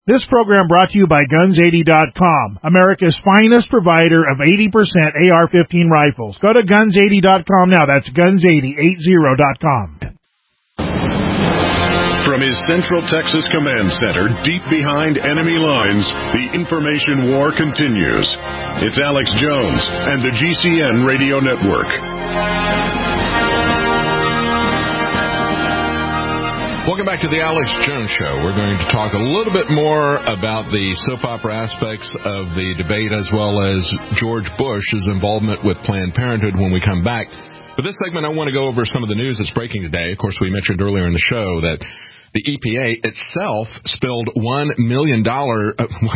This program brought to you by Guns80.com, America's finest provider of 80% AR-15 rifles. Go to Guns80.com now. That's Guns80.com. From his Central Texas Command Center, deep behind enemy lines, the information war continues. It's Alex Jones and the GCN Radio Network. Welcome back to the Alex Jones Show. We're going to talk a little bit more about the soap opera aspects of the debate as well as George Bush's involvement with Planned Parenthood when we come back. For this segment, I want to go over some of the news that's breaking today. Of course, we mentioned earlier in the show that the EPA itself spilled 1 million gallons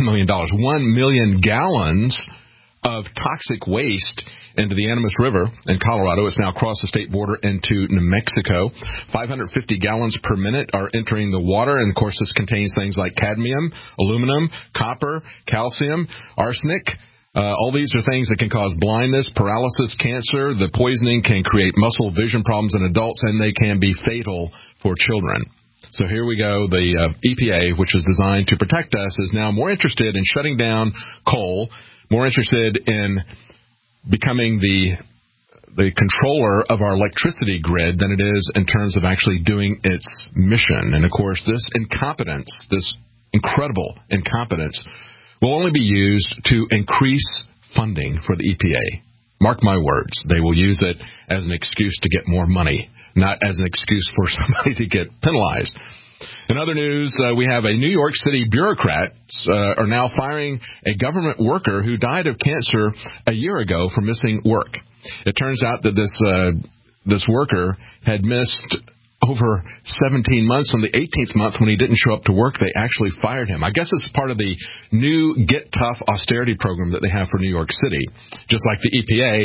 of toxic waste into the Animas River in Colorado. It's now across the state border into New Mexico. 550 gallons per minute are entering the water, and of course this contains things like cadmium, aluminum, copper, calcium, arsenic. All these are things that can cause blindness, paralysis, cancer. The poisoning can create muscle vision problems in adults, and they can be fatal for children. So here we go. The EPA, which is designed to protect us, is now more interested in shutting down coal, more interested in becoming the controller of our electricity grid than it is in terms of actually doing its mission. And, of course, this incompetence, this incredible incompetence, will only be used to increase funding for the EPA. Mark my words, they will use it as an excuse to get more money, not as an excuse for somebody to get penalized. In other news, we have a New York City bureaucrats are now firing a government worker who died of cancer a year ago for missing work. It turns out that this worker had missed over 17 months. On the 18th month, when he didn't show up to work, they actually fired him. I guess it's part of the new Get Tough austerity program that they have for New York City. Just like the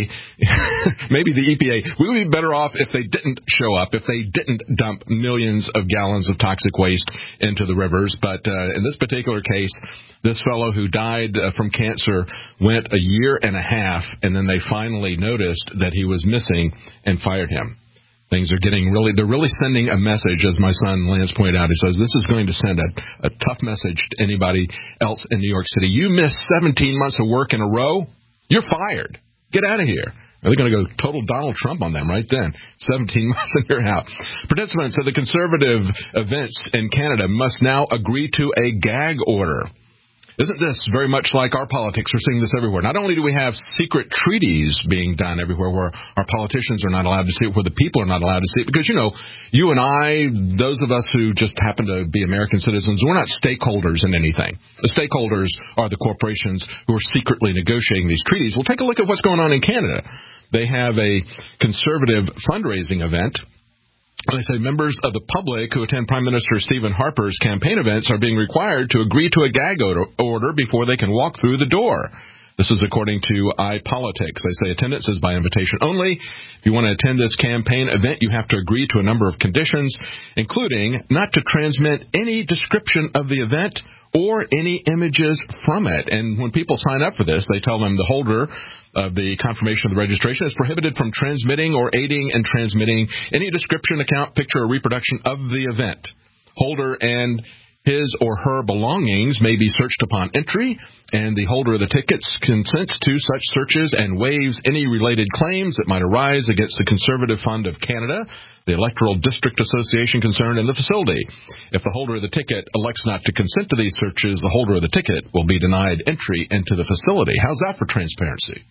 EPA, maybe the EPA, we would be better off if they didn't show up, if they didn't dump millions of gallons of toxic waste into the rivers. But in this particular case, this fellow who died from cancer went a year and a half, and then they finally noticed that he was missing and fired him. Things are getting they're really sending a message, as my son Lance pointed out. He says, this is going to send a tough message to anybody else in New York City. You missed 17 months of work in a row, you're fired. Get out of here. They're going to go total Donald Trump on them right then. 17 months and you're out. Participants of the conservative events in Canada must now agree to a gag order. Isn't this very much like our politics? We're seeing this everywhere. Not only do we have secret treaties being done everywhere where our politicians are not allowed to see it, where the people are not allowed to see it, because, you know, you and I, those of us who just happen to be American citizens, we're not stakeholders in anything. The stakeholders are the corporations who are secretly negotiating these treaties. Well, take a look at what's going on in Canada. They have a conservative fundraising event. They say members of the public who attend Prime Minister Stephen Harper's campaign events are being required to agree to a gag order before they can walk through the door. This is according to iPolitics. They say attendance is by invitation only. If you want to attend this campaign event, you have to agree to a number of conditions, including not to transmit any description of the event or any images from it. And when people sign up for this, they tell them the holder of the confirmation of the registration is prohibited from transmitting or aiding in transmitting any description, account, picture, or reproduction of the event. Holder and his or her belongings may be searched upon entry, and the holder of the tickets consents to such searches and waives any related claims that might arise against the Conservative Fund of Canada, the Electoral District Association concerned, and the facility. If the holder of the ticket elects not to consent to these searches, the holder of the ticket will be denied entry into the facility. How's that for transparency?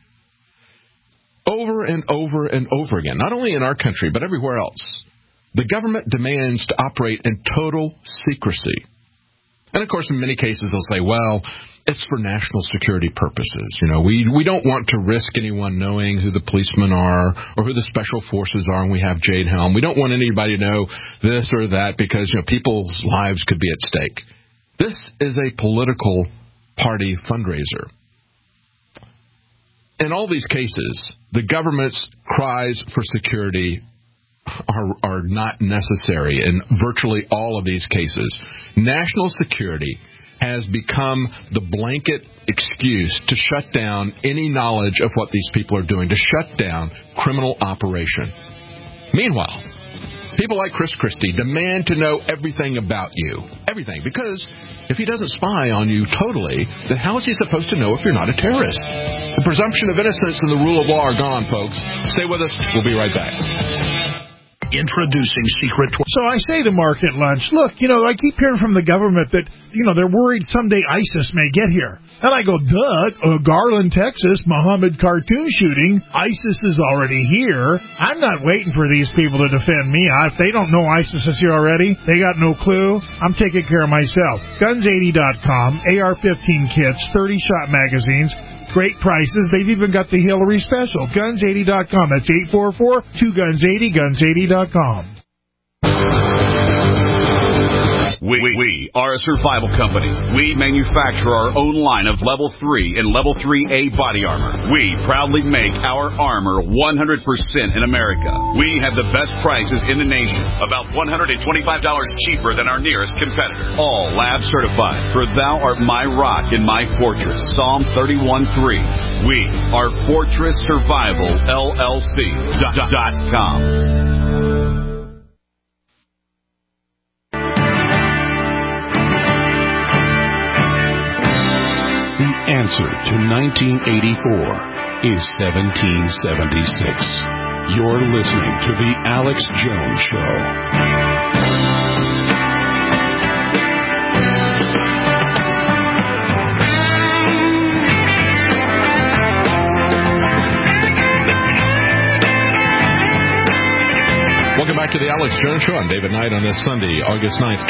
Over and over and over again, not only in our country, but everywhere else, the government demands to operate in total secrecy. And, of course, in many cases, they'll say, well, it's for national security purposes. You know, we don't want to risk anyone knowing who the policemen are or who the special forces are, and we have Jade Helm. We don't want anybody to know this or that because, you know, people's lives could be at stake. This is a political party fundraiser. In all these cases, the government's cries for security are not necessary in virtually all of these cases. National security has become the blanket excuse to shut down any knowledge of what these people are doing, to shut down criminal operation. Meanwhile, People like Chris Christie demand to know everything about you. Everything. Because if he doesn't spy on you totally, then how is he supposed to know if you're not a terrorist? The presumption of innocence and the rule of law are gone, folks. Stay with us. We'll be right back. Introducing Secret. So I say to Mark at lunch, look, I keep hearing from the government that, they're worried someday ISIS may get here. And I go, duh, Garland, Texas, Muhammad cartoon shooting, ISIS is already here. I'm not waiting for these people to defend me. If they don't know ISIS is here already, they got no clue. I'm taking care of myself. Guns80.com, AR-15 kits, 30-shot magazines, great prices. They've even got the Hillary special. Guns80.com. That's 844-2GUNS80, Guns80.com. We are a survival company. We manufacture our own line of Level 3 and Level 3A body armor. We proudly make our armor 100% in America. We have the best prices in the nation, about $125 cheaper than our nearest competitor. All lab certified, for thou art my rock and my fortress. Psalm 31:3. We are Fortress Survival LLC.com. The answer to 1984 is 1776. You're listening to The Alex Jones Show. Welcome back to the Alex Jones Show. I'm David Knight on this Sunday, August 9th,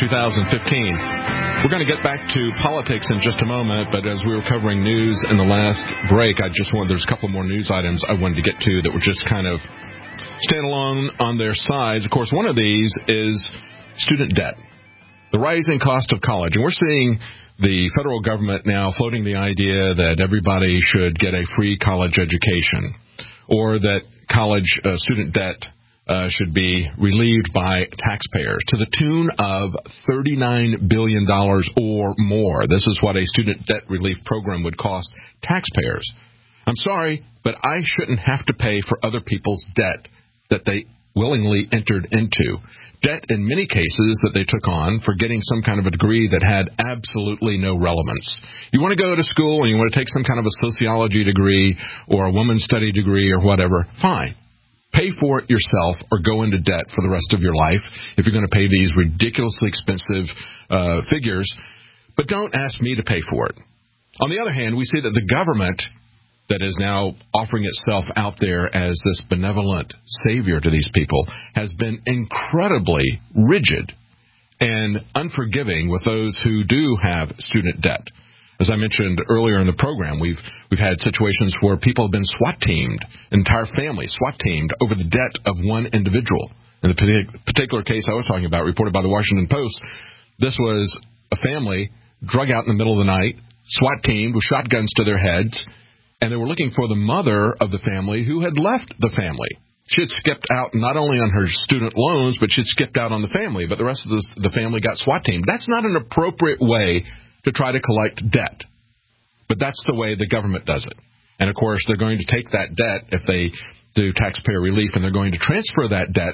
2015. We're going to get back to politics in just a moment, but as we were covering news in the last break, there's a couple more news items I wanted to get to that were just kind of standalone on their sides. Of course, one of these is student debt, the rising cost of college. And we're seeing the federal government now floating the idea that everybody should get a free college education, or that college student debt should be relieved by taxpayers to the tune of $39 billion or more. This is what a student debt relief program would cost taxpayers. I'm sorry, but I shouldn't have to pay for other people's debt that they willingly entered into. Debt, in many cases, that they took on for getting some kind of a degree that had absolutely no relevance. You want to go to school and you want to take some kind of a sociology degree or a women's study degree or whatever, fine. Pay for it yourself or go into debt for the rest of your life if you're going to pay these ridiculously expensive figures. But don't ask me to pay for it. On the other hand, we see that the government that is now offering itself out there as this benevolent savior to these people has been incredibly rigid and unforgiving with those who do have student debt. As I mentioned earlier in the program, we've had situations where people have been SWAT teamed, entire families SWAT teamed over the debt of one individual. In the particular case I was talking about, reported by the Washington Post, this was a family drug out in the middle of the night, SWAT teamed with shotguns to their heads, and they were looking for the mother of the family who had left the family. She had skipped out not only on her student loans, but she had skipped out on the family, but the rest of the family got SWAT teamed. That's not an appropriate way to try to collect debt. But that's the way the government does it. And, of course, they're going to take that debt if they do taxpayer relief, and they're going to transfer that debt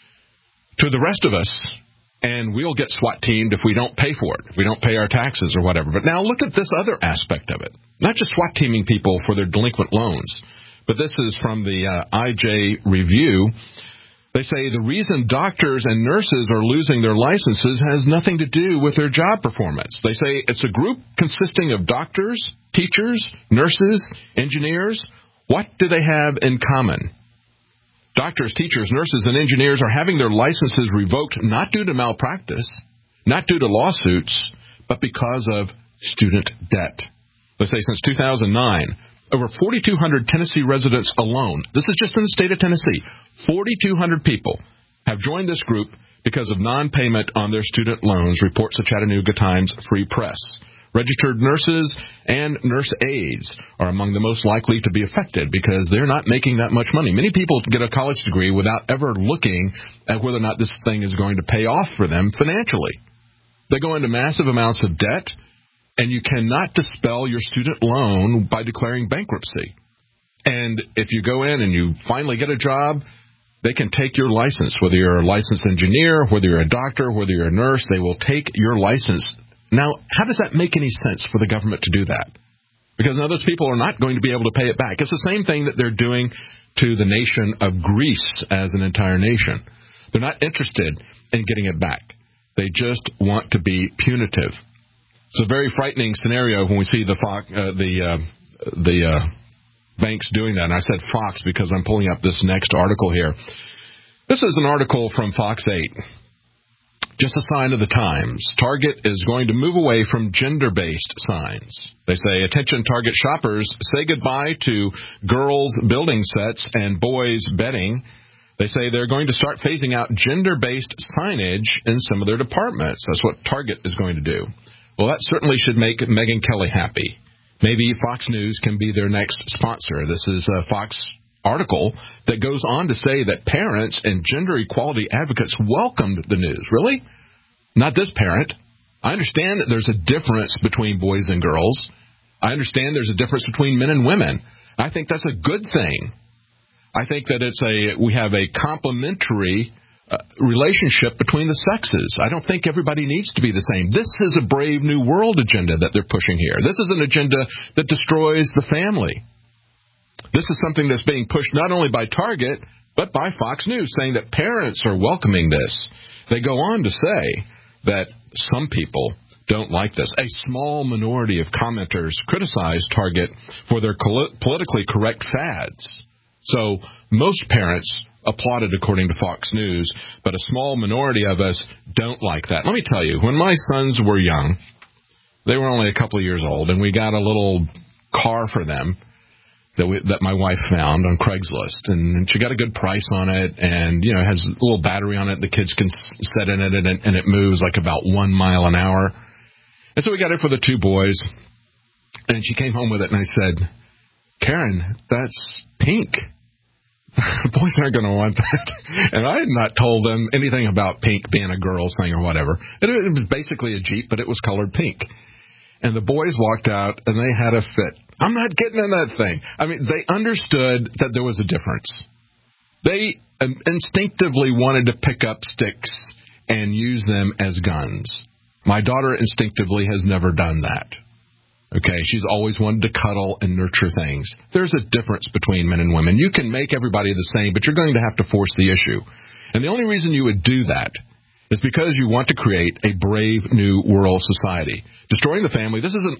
to the rest of us, and we'll get SWAT teamed if we don't pay for it, if we don't pay our taxes or whatever. But now look at this other aspect of it. Not just SWAT teaming people for their delinquent loans, but this is from the IJ Review. They say the reason doctors and nurses are losing their licenses has nothing to do with their job performance. They say it's a group consisting of doctors, teachers, nurses, engineers. What do they have in common? Doctors, teachers, nurses, and engineers are having their licenses revoked not due to malpractice, not due to lawsuits, but because of student debt. They say since 2009, over 4,200 Tennessee residents alone, this is just in the state of Tennessee, 4,200 people have joined this group because of non-payment on their student loans, reports the Chattanooga Times Free Press. Registered nurses and nurse aides are among the most likely to be affected because they're not making that much money. Many people get a college degree without ever looking at whether or not this thing is going to pay off for them financially. They go into massive amounts of debt, and you cannot dispel your student loan by declaring bankruptcy. And if you go in and you finally get a job, They can take your license, whether you're a licensed engineer, whether you're a doctor, whether you're a nurse. They will take your license. Now, how does that make any sense for the government to do that? Because now those people are not going to be able to pay it back. It's the same thing that they're doing to the nation of Greece as an entire nation. They're not interested in getting it back. They just want to be punitive. It's a very frightening scenario when we see the banks doing that. And I said Fox because I'm pulling up this next article here. This is an article from Fox 8. Just a sign of the times. Target is going to move away from gender-based signs. They say, attention Target shoppers, say goodbye to girls' building sets and boys' bedding. They say they're going to start phasing out gender-based signage in some of their departments. That's what Target is going to do. Well, that certainly should make Megyn Kelly happy. Maybe Fox News can be their next sponsor. This is a Fox article that goes on to say that parents and gender equality advocates welcomed the news. Really? Not this parent. I understand that there's a difference between boys and girls. I understand there's a difference between men and women. I think that's a good thing. I think that we have a complementary relationship between the sexes. I don't think everybody needs to be the same. This is a Brave New World agenda that they're pushing here. This is an agenda that destroys the family. This is something that's being pushed not only by Target, but by Fox News, saying that parents are welcoming this. They go on to say that some people don't like this. A small minority of commenters criticize Target for their politically correct fads. So most parents applauded, according to Fox News, but a small minority of us don't like that. Let me tell you, when my sons were young, they were only a couple of years old, and we got a little car for them that my wife found on Craigslist, and she got a good price on it, and it has a little battery on it the kids can set in it, and it moves like about 1 mile an hour. And so we got it for the two boys, and she came home with it, and I said, Karen, that's pink. Boys aren't going to want that. And I had not told them anything about pink being a girl's thing or whatever. It was basically a Jeep, but it was colored pink. And the boys walked out, and they had a fit. I'm not getting in that thing. I mean, they understood that there was a difference. They instinctively wanted to pick up sticks and use them as guns. My daughter instinctively has never done that. Okay, she's always wanted to cuddle and nurture things. There's a difference between men and women. You can make everybody the same, but you're going to have to force the issue. And the only reason you would do that is because you want to create a brave new world society. Destroying the family, this is an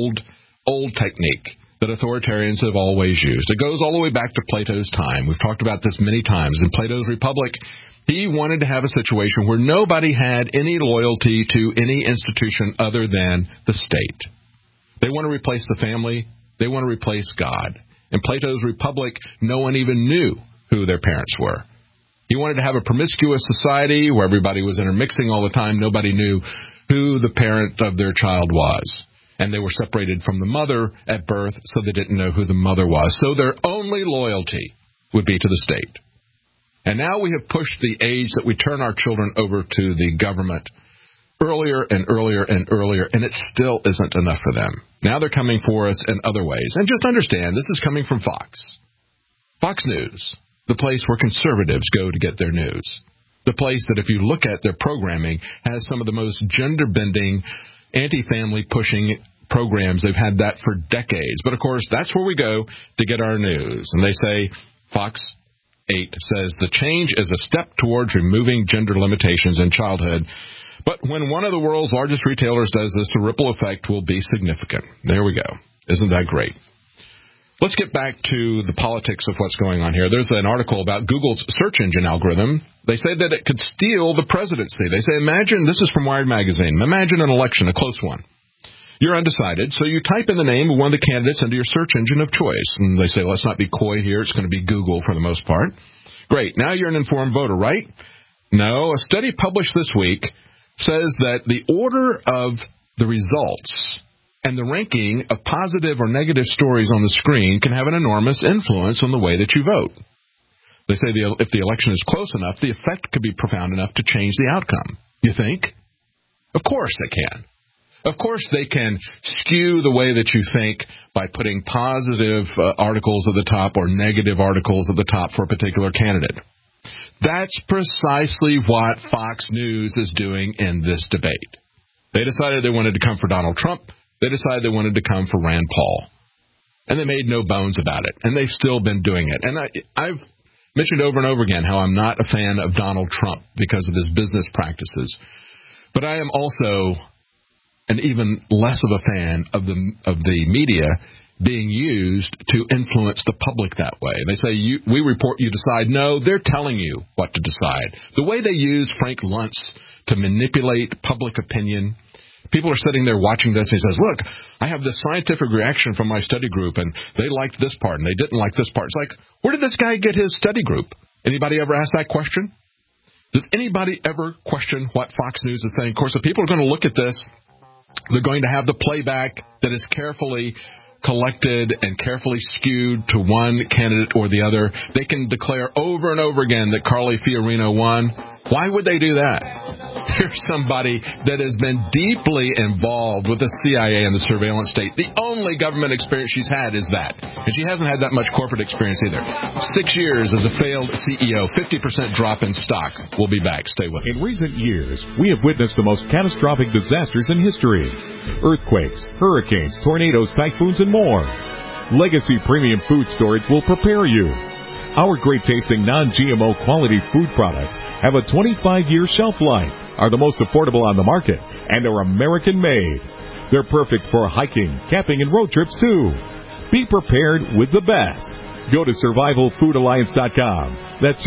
old technique that authoritarians have always used. It goes all the way back to Plato's time. We've talked about this many times. In Plato's Republic, he wanted to have a situation where nobody had any loyalty to any institution other than the state. They want to replace the family. They want to replace God. In Plato's Republic, no one even knew who their parents were. He wanted to have a promiscuous society where everybody was intermixing all the time. Nobody knew who the parent of their child was. And they were separated from the mother at birth, so they didn't know who the mother was. So their only loyalty would be to the state. And now we have pushed the age that we turn our children over to the government earlier and earlier and earlier, and it still isn't enough for them. Now they're coming for us in other ways. And just understand, this is coming from Fox. Fox News, the place where conservatives go to get their news. The place that, if you look at their programming, has some of the most gender-bending, anti-family pushing programs. They've had that for decades. But, of course, that's where we go to get our news. And they say, Fox 8 says, the change is a step towards removing gender limitations in childhood. But when one of the world's largest retailers does this, the ripple effect will be significant. There we go. Isn't that great? Let's get back to the politics of what's going on here. There's an article about Google's search engine algorithm. They say that it could steal the presidency. They say, imagine, this is from Wired Magazine, imagine an election, a close one. You're undecided, so you type in the name of one of the candidates into your search engine of choice. And they say, let's not be coy here. It's going to be Google for the most part. Great. Now you're an informed voter, right? No. A study published this week says that the order of the results and the ranking of positive or negative stories on the screen can have an enormous influence on the way that you vote. They say if the election is close enough, the effect could be profound enough to change the outcome. You think? Of course they can. Of course they can skew the way that you think by putting positive articles at the top or negative articles at the top for a particular candidate. That's precisely what Fox News is doing in this debate. They decided they wanted to come for Donald Trump. They decided they wanted to come for Rand Paul. And they made no bones about it. And they've still been doing it. And I've mentioned over and over again how I'm not a fan of Donald Trump because of his business practices. But I am also an even less of a fan of the media being used to influence the public that way. They say, we report, you decide. No, they're telling you what to decide. The way they use Frank Luntz to manipulate public opinion, people are sitting there watching this, and he says, look, I have this scientific reaction from my study group, and they liked this part, and they didn't like this part. It's like, where did this guy get his study group? Anybody ever ask that question? Does anybody ever question what Fox News is saying? Of course, if people are going to look at this, they're going to have the playback that is carefully collected and carefully skewed to one candidate or the other. They can declare over and over again that Carly Fiorina won. Why would they do that? Here's somebody that has been deeply involved with the CIA and the surveillance state. The only government experience she's had is that. And she hasn't had that much corporate experience either. 6 years as a failed CEO, 50% drop in stock. We'll be back. Stay with us. In recent years, we have witnessed the most catastrophic disasters in history. Earthquakes, hurricanes, tornadoes, typhoons, and more. Legacy Premium Food Storage will prepare you. Our great-tasting non-GMO quality food products have a 25-year shelf life, are the most affordable on the market, and are American-made. They're perfect for hiking, camping, and road trips, too. Be prepared with the best. Go to SurvivalFoodAlliance.com. That's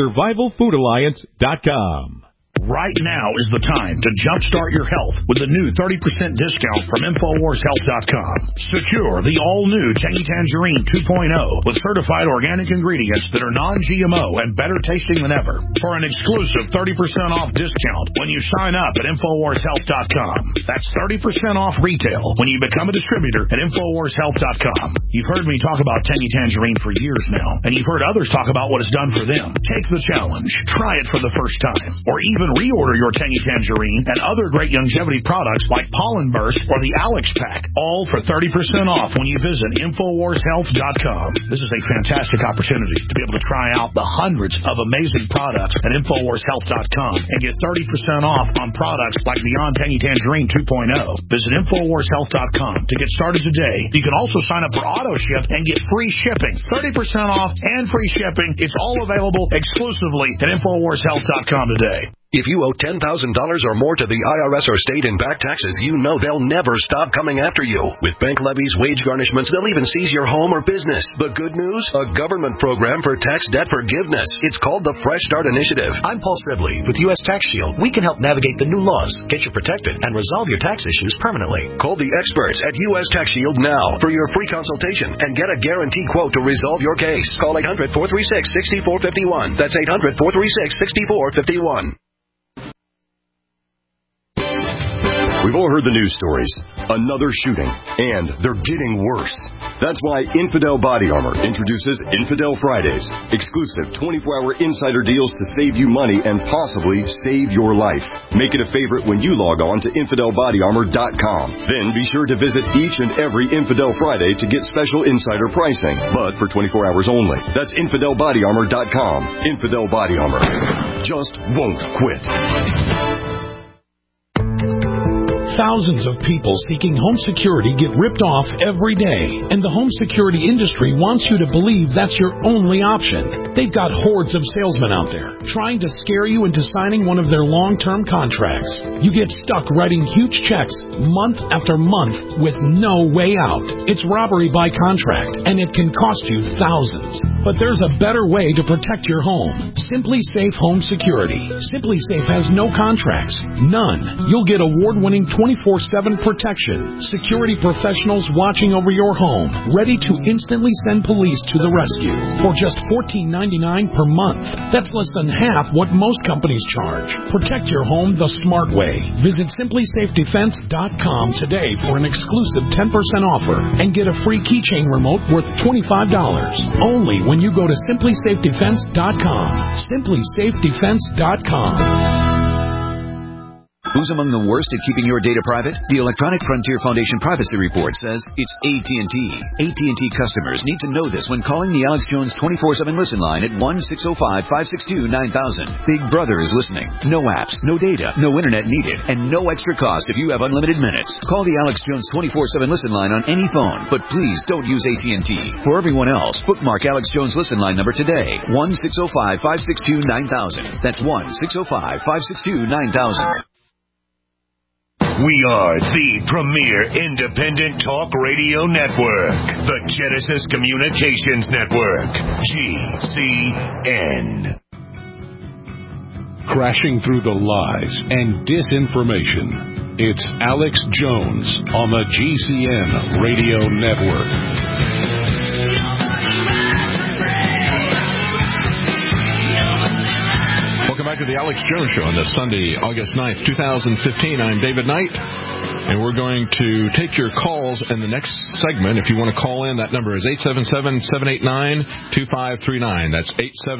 SurvivalFoodAlliance.com. Right now is the time to jumpstart your health with the new 30% discount from InfoWarsHealth.com. Secure the all-new Tangy Tangerine 2.0 with certified organic ingredients that are non-GMO and better tasting than ever. For an exclusive 30% off discount when you sign up at InfoWarsHealth.com. That's 30% off retail when you become a distributor at InfoWarsHealth.com. You've heard me talk about Tangy Tangerine for years now, and you've heard others talk about what it's done for them. Take the challenge. Try it for the first time, or even reorder your Tangy Tangerine and other great longevity products like Pollen Burst or the Alex Pack, all for 30% off when you visit InfoWarsHealth.com. This is a fantastic opportunity to be able to try out the hundreds of amazing products at InfoWarsHealth.com and get 30% off on products like Beyond Tangy Tangerine 2.0. Visit InfoWarsHealth.com to get started today. You can also sign up for auto ship and get free shipping. 30% off and free shipping. It's all available exclusively at InfoWarsHealth.com today. If you owe $10,000 or more to the IRS or state in back taxes, you know they'll never stop coming after you. With bank levies, wage garnishments, they'll even seize your home or business. The good news? A government program for tax debt forgiveness. It's called the Fresh Start Initiative. I'm Paul Sibley with U.S. Tax Shield. We can help navigate the new laws, get you protected, and resolve your tax issues permanently. Call the experts at U.S. Tax Shield now for your free consultation and get a guaranteed quote to resolve your case. Call 800-436-6451. That's 800-436-6451. We've all heard the news stories. Another shooting, and they're getting worse. That's why Infidel Body Armor introduces Infidel Fridays, exclusive 24-hour insider deals to save you money and possibly save your life. Make it a favorite when you log on to InfidelBodyArmor.com. Then be sure to visit each and every Infidel Friday to get special insider pricing, but for 24 hours only. That's InfidelBodyArmor.com. Infidel Body Armor just won't quit. Thousands of people seeking home security get ripped off every day, and the home security industry wants you to believe that's your only option. They've got hordes of salesmen out there trying to scare you into signing one of their long-term contracts. You get stuck writing huge checks month after month with no way out. It's robbery by contract, and it can cost you thousands. But there's a better way to protect your home. Simply Safe Home Security. Simply Safe has no contracts. None. You'll get award-winning 24/7 protection. Security professionals watching over your home, ready to instantly send police to the rescue for just $14.99 per month. That's less than half what most companies charge. Protect your home the smart way. Visit SimplySafeDefense.com today for an exclusive 10% offer and get a free keychain remote worth $25. Only when you go to SimplySafeDefense.com. SimplySafeDefense.com. Who's among the worst at keeping your data private? The Electronic Frontier Foundation Privacy Report says it's AT&T. AT&T customers need to know this when calling the Alex Jones 24/7 listen line at 1-605-562-9000. Big Brother is listening. No apps, no data, no internet needed, and no extra cost if you have unlimited minutes. Call the Alex Jones 24/7 listen line on any phone, but please don't use AT&T. For everyone else, bookmark Alex Jones listen line number today. 1-605-562-9000. That's 1-605-562-9000. We are the premier independent talk radio network, the Genesis Communications Network, GCN. Crashing through the lies and disinformation, it's Alex Jones on the GCN Radio Network. Welcome back to the Alex Jones Show on this Sunday, August 9th, 2015. I'm David Knight, and we're going to take your calls in the next segment. If you want to call in, that number is 877-789-2539. That's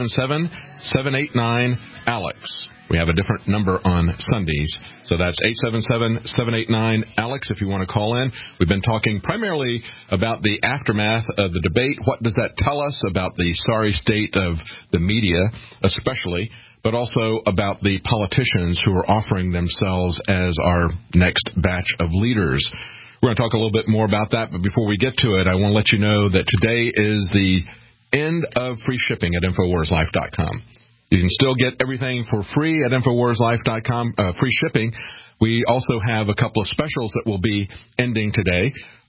877-789-ALEX. We have a different number on Sundays, so that's 877-789-ALEX if you want to call in. We've been talking primarily about the aftermath of the debate. What does that tell us about the sorry state of the media, especially, but also about the politicians who are offering themselves as our next batch of leaders. We're going to talk a little bit more about that, but before we get to it, I want to let you know that today is the end of free shipping at InfoWarsLife.com. You can still get everything for free at InfoWarsLife.com, free shipping. We also have a couple of specials that will be ending today.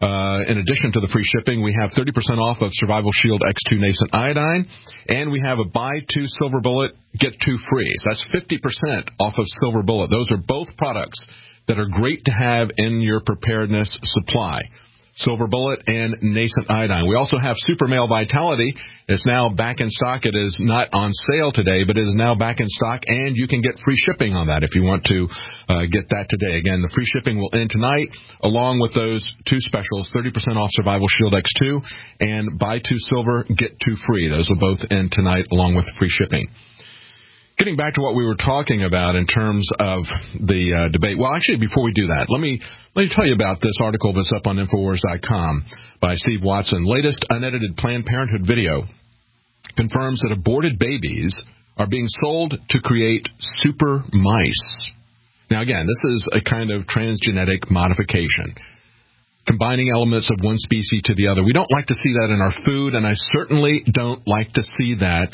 In addition to the free shipping, we have 30% off of Survival Shield X2 Nascent Iodine, and we have a buy two Silver Bullet, get two free. So that's 50% off of Silver Bullet. Those are both products that are great to have in your preparedness supply. Silver Bullet and Nascent Iodine. We also have Super Male Vitality. It's now back in stock. It is not on sale today, but it is now back in stock, and you can get free shipping on that if you want to get that today. Again, the free shipping will end tonight, along with those two specials, 30% off Survival Shield X2 and buy two silver, get two free. Those will both end tonight, along with free shipping. Getting back to what we were talking about in terms of the debate. Well, actually, before we do that, let me tell you about this article that's up on Infowars.com by Steve Watson. Latest unedited Planned Parenthood video confirms that aborted babies are being sold to create super mice. Now, again, this is a kind of transgenetic modification, combining elements of one species to the other. We don't like to see that in our food, and I certainly don't like to see that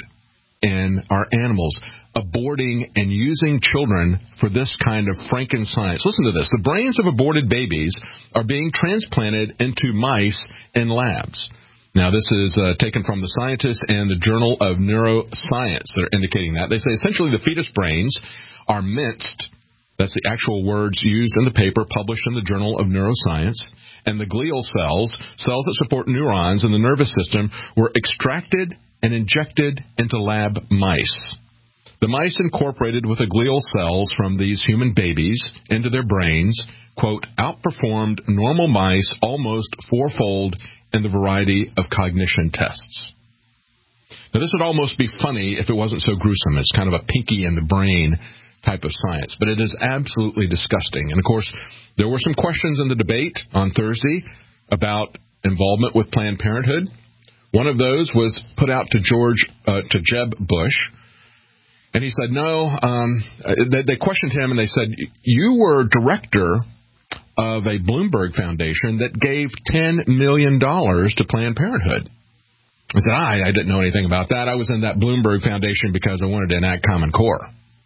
in our animals, aborting and using children for this kind of Franken-science. Listen to this. The brains of aborted babies are being transplanted into mice in labs. Now, this is taken from the scientists and the Journal of Neuroscience. They're indicating that. They say essentially the fetus brains are minced. That's the actual words used in the paper published in the Journal of Neuroscience. And the glial cells that support neurons in the nervous system, were extracted and injected into lab mice. The mice incorporated with the glial cells from these human babies into their brains, quote, outperformed normal mice almost fourfold in the variety of cognition tests. Now, this would almost be funny if it wasn't so gruesome. It's kind of a pinky in the brain type of science, but it is absolutely disgusting. And, of course, there were some questions in the debate on Thursday about involvement with Planned Parenthood. One of those was put out to Jeb Bush, and he said, no. They questioned him, and they said, you were director of a Bloomberg Foundation that gave $10 million to Planned Parenthood. I said, I didn't know anything about that. I was in that Bloomberg Foundation because I wanted to enact Common Core.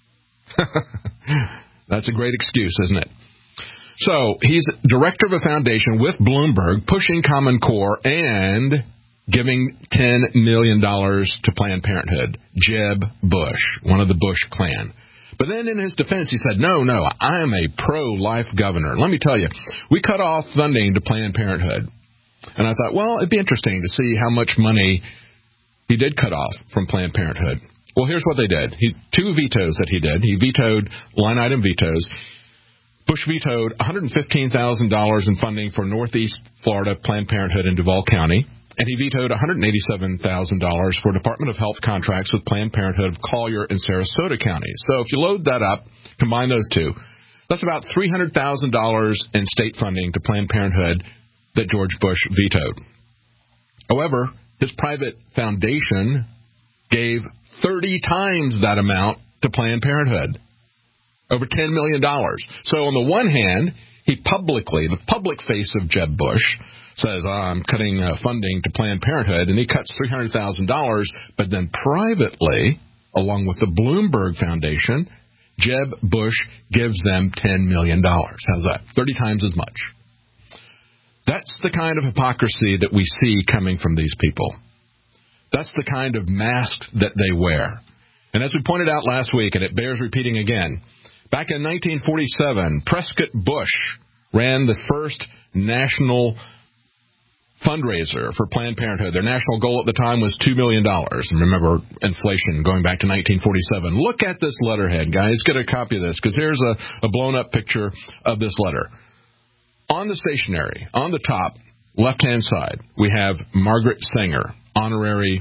That's a great excuse, isn't it? So he's director of a foundation with Bloomberg, pushing Common Core and giving $10 million to Planned Parenthood. Jeb Bush, one of the Bush clan. But then in his defense, he said, no, I am a pro-life governor. Let me tell you, we cut off funding to Planned Parenthood. And I thought, well, it'd be interesting to see how much money he did cut off from Planned Parenthood. Well, here's what they did. Two vetoes that he did. He vetoed line item vetoes. Bush vetoed $115,000 in funding for Northeast Florida Planned Parenthood in Duval County. And he vetoed $187,000 for Department of Health contracts with Planned Parenthood of Collier and Sarasota counties. So if you load that up, combine those two, That's about $300,000 in state funding to Planned Parenthood that George Bush vetoed. However, his private foundation gave 30 times that amount to Planned Parenthood, over $10 million. So on the one hand, he publicly, the public face of Jeb Bush, says, I'm cutting funding to Planned Parenthood, and he cuts $300,000, but then privately, along with the Bloomberg Foundation, Jeb Bush gives them $10 million. How's that? 30 times as much. That's the kind of hypocrisy that we see coming from these people. That's the kind of masks that they wear. And as we pointed out last week, and it bears repeating again, back in 1947, Prescott Bush ran the first national fundraiser for Planned Parenthood. Their national goal at the time was $2 million. And remember, inflation going back to 1947. Look at this letterhead, guys. Get a copy of this, because here's a blown-up picture of this letter. On the stationery, on the top, left-hand side, we have Margaret Sanger, honorary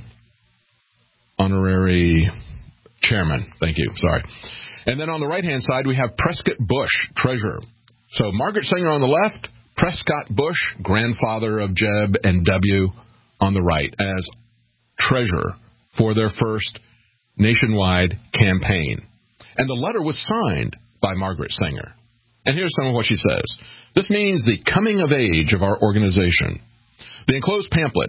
chairman. Thank you. Sorry. And then on the right-hand side, we have Prescott Bush, treasurer. So Margaret Sanger on the left, Prescott Bush, grandfather of Jeb and W, on the right, as treasurer for their first nationwide campaign. And the letter was signed by Margaret Sanger. And here's some of what she says. This means the coming of age of our organization. The enclosed pamphlet,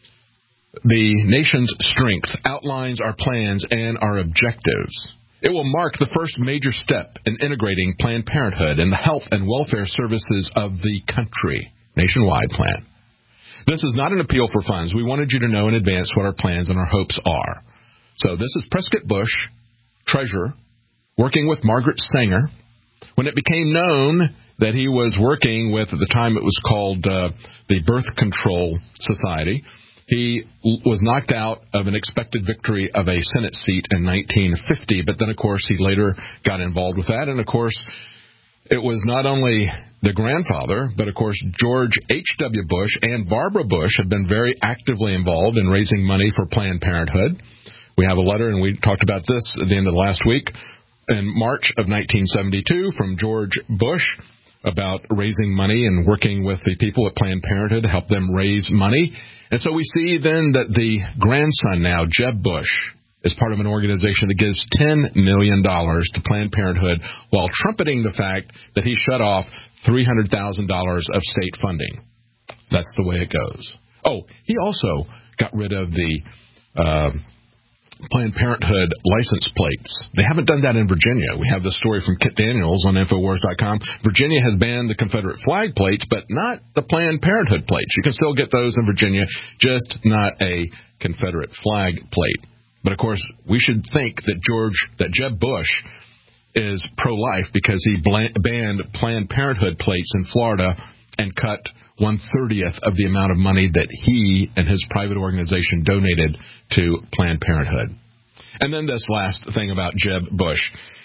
The Nation's Strength, outlines our plans and our objectives. It will mark the first major step in integrating Planned Parenthood in the health and welfare services of the country. Nationwide plan. This is not an appeal for funds. We wanted you to know in advance what our plans and our hopes are. So this is Prescott Bush, treasurer, working with Margaret Sanger. When it became known that he was working with, at the time it was called the Birth Control Society, he was knocked out of an expected victory of a Senate seat in 1950, but then, of course, he later got involved with that. And, of course, it was not only the grandfather, but, of course, George H.W. Bush and Barbara Bush had been very actively involved in raising money for Planned Parenthood. We have a letter, and we talked about this at the end of the last week, in March of 1972 from George Bush about raising money and working with the people at Planned Parenthood to help them raise money. And so we see then that the grandson now, Jeb Bush, is part of an organization that gives $10 million to Planned Parenthood while trumpeting the fact that he shut off $300,000 of state funding. That's the way it goes. Oh, he also got rid of the Planned Parenthood license plates. They haven't done that in Virginia. We have the story from Kit Daniels on Infowars.com. Virginia has banned the Confederate flag plates, but not the Planned Parenthood plates. You can still get those in Virginia, just not a Confederate flag plate. But, of course, we should think that Jeb Bush is pro-life because he banned Planned Parenthood plates in Florida and cut 1/30th of the amount of money that he and his private organization donated to Planned Parenthood. And then this last thing about Jeb Bush.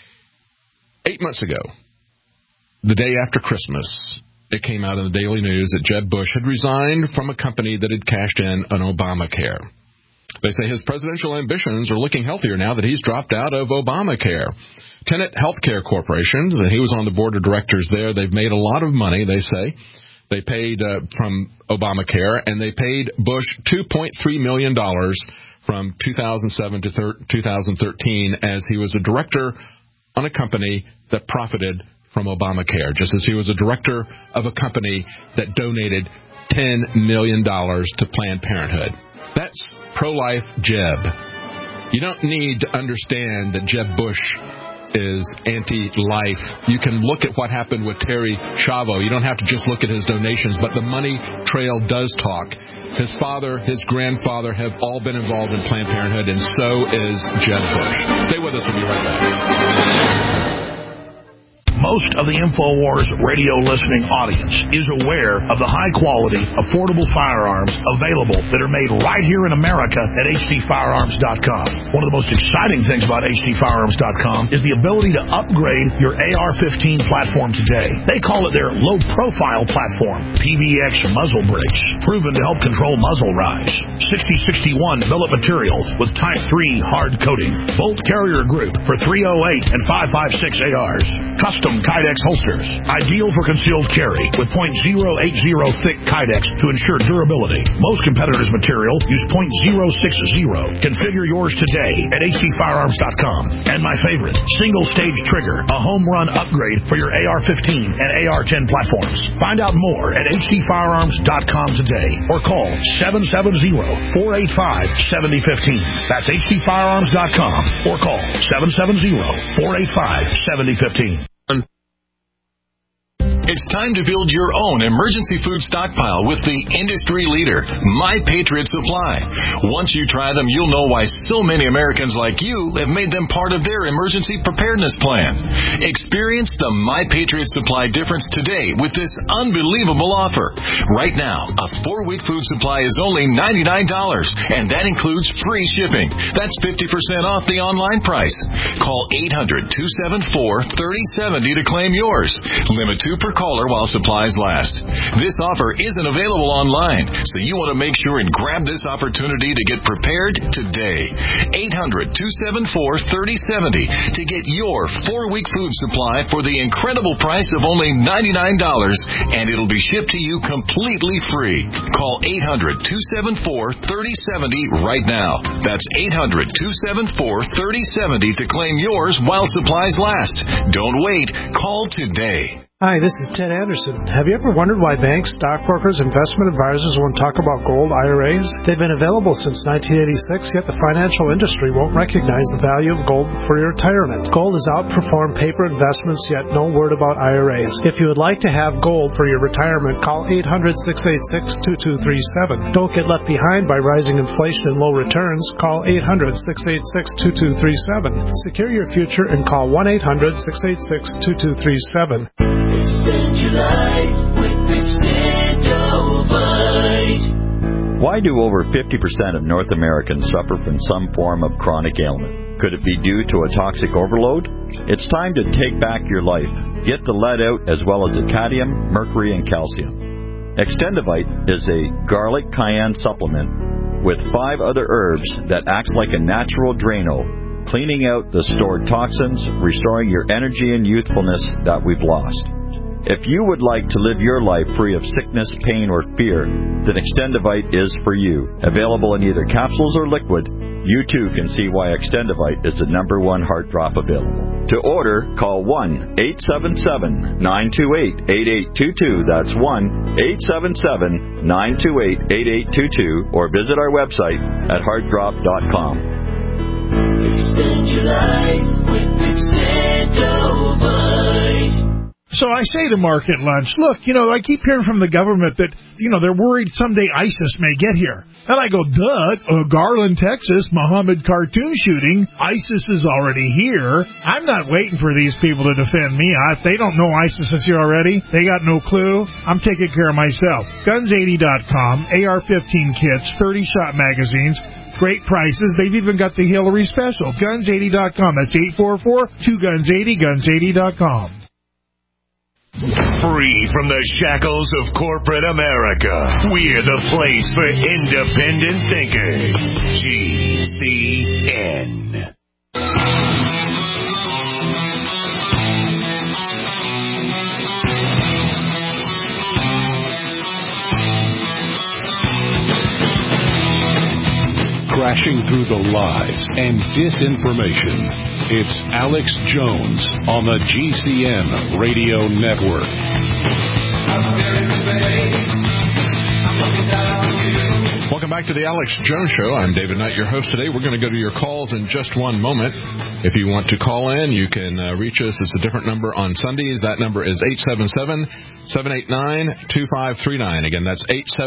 8 months ago, the day after Christmas, it came out in the Daily News that Jeb Bush had resigned from a company that had cashed in on Obamacare. They say his presidential ambitions are looking healthier now that he's dropped out of Obamacare. Tenet Healthcare Corporation, that he was on the board of directors there, they've made a lot of money, they say. They paid from Obamacare, and they paid Bush $2.3 million from 2007 to 2013 as he was a director on a company that profited from Obamacare, just as he was a director of a company that donated $10 million to Planned Parenthood. That's pro-life Jeb. You don't need to understand that Jeb Bush is anti-life. You can look at what happened with Terry Chavo. You don't have to just look at his donations, but the money trail does talk. His father, his grandfather have all been involved in Planned Parenthood, and so is Jeb Bush. Stay with us. We'll be right back. Most of the InfoWars radio listening audience is aware of the high-quality, affordable firearms available that are made right here in America at hdfirearms.com. One of the most exciting things about hdfirearms.com is the ability to upgrade your AR-15 platform today. They call it their low-profile platform, PBX muzzle brakes, proven to help control muzzle rise. 6061 billet materials with Type 3 hard coating. Bolt carrier group for 308 and 556 ARs. Custom Kydex holsters, ideal for concealed carry with .080 thick Kydex to ensure durability. Most competitors' material use .060. Configure yours today at hdfirearms.com. And my favorite, single-stage trigger, a home run upgrade for your AR-15 and AR-10 platforms. Find out more at hdfirearms.com today or call 770-485-7015. That's hdfirearms.com or call 770-485-7015. It's time to build your own emergency food stockpile with the industry leader, My Patriot Supply. Once you try them, you'll know why so many Americans like you have made them part of their emergency preparedness plan. Experience the My Patriot Supply difference today with this unbelievable offer. Right now, a 4-week food supply is only $99, and that includes free shipping. That's 50% off the online price. Call 800-274-3070 to claim yours. Limit 2 per caller while supplies last. This offer isn't available online, so you want to make sure and grab this opportunity to get prepared today. 800-274-3070 to get your 4-week food supply for the incredible price of only $99, and it'll be shipped to you completely free. Call 800-274-3070 right now. That's 800-274-3070 to claim yours while supplies last. Don't wait. Call today. Hi, this is Ted Anderson. Have you ever wondered why banks, stockbrokers, investment advisors won't talk about gold IRAs? They've been available since 1986, yet the financial industry won't recognize the value of gold for your retirement. Gold has outperformed paper investments, yet no word about IRAs. If you would like to have gold for your retirement, call 800-686-2237. Don't get left behind by rising inflation and low returns. Call 800-686-2237. Secure your future and call 1-800-686-2237. Extend your life with Extendovite. Why do over 50% of North Americans suffer from some form of chronic ailment? Could it be due to a toxic overload? It's time to take back your life. Get the lead out as well as the cadmium, mercury, and calcium. Extendovite is a garlic cayenne supplement with 5 other herbs that acts like a natural Drano, cleaning out the stored toxins, restoring your energy and youthfulness that we've lost. If you would like to live your life free of sickness, pain, or fear, then Extendovite is for you. Available in either capsules or liquid, you too can see why Extendovite is the #1 heart drop available. To order, call 1-877-928-8822. That's 1-877-928-8822, or visit our website at heartdrop.com. Extend your life with Extendovite. So I say to Mark at lunch, look, I keep hearing from the government that, they're worried someday ISIS may get here. And I go, duh, Garland, Texas, Mohammed cartoon shooting, ISIS is already here. I'm not waiting for these people to defend me. If they don't know ISIS is here already, they got no clue. I'm taking care of myself. Guns80.com, AR-15 kits, 30-shot magazines, great prices. They've even got the Hillary special. Guns80.com. That's 844-2-GUNS80, Guns80.com. Free from the shackles of corporate America, we're the place for independent thinkers. GCN. Crashing through the lies and disinformation. It's Alex Jones on the GCN Radio Network. Welcome back to the Alex Jones Show. I'm David Knight, your host today. We're going to go to your calls in just one moment. If you want to call in, you can reach us. It's a different number on Sundays. That number is 877-789-2539. Again, that's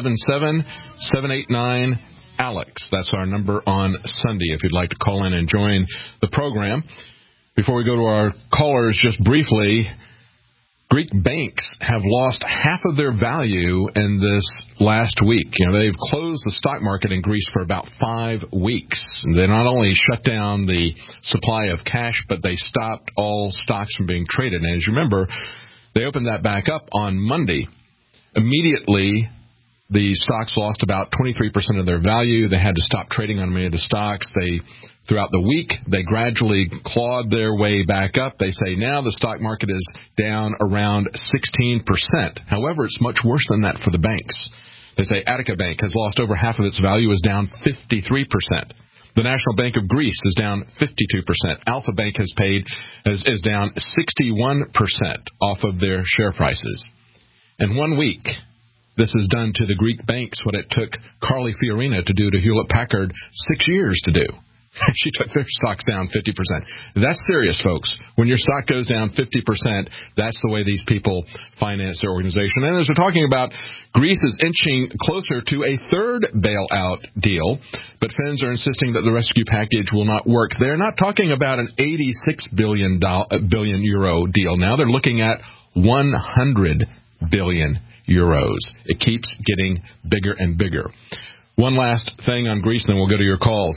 877-789-ALEX. That's our number on Sunday if you'd like to call in and join the program. Before we go to our callers, just briefly, Greek banks have lost half of their value in this last week. They've closed the stock market in Greece for about 5 weeks. They not only shut down the supply of cash, but they stopped all stocks from being traded. And as you remember, they opened that back up on Monday. Immediately, The stocks lost about 23% of their value. They had to stop trading on many of the stocks. Throughout the week, they gradually clawed their way back up. They say now the stock market is down around 16%. However, it's much worse than that for the banks. They say Attica Bank has lost over half of its value, is down 53%. The National Bank of Greece is down 52%. Alpha Bank is down 61% off of their share prices. In 1 week, this has done to the Greek banks what it took Carly Fiorina to do to Hewlett-Packard 6 years to do. She took their stocks down 50%. That's serious, folks. When your stock goes down 50%, that's the way these people finance their organization. And as we're talking about, Greece is inching closer to a third bailout deal, but Finns are insisting that the rescue package will not work. They're not talking about an 86 billion euro deal now. They're looking at 100 billion euros. It keeps getting bigger and bigger. One last thing on Greece, and then we'll go to your calls.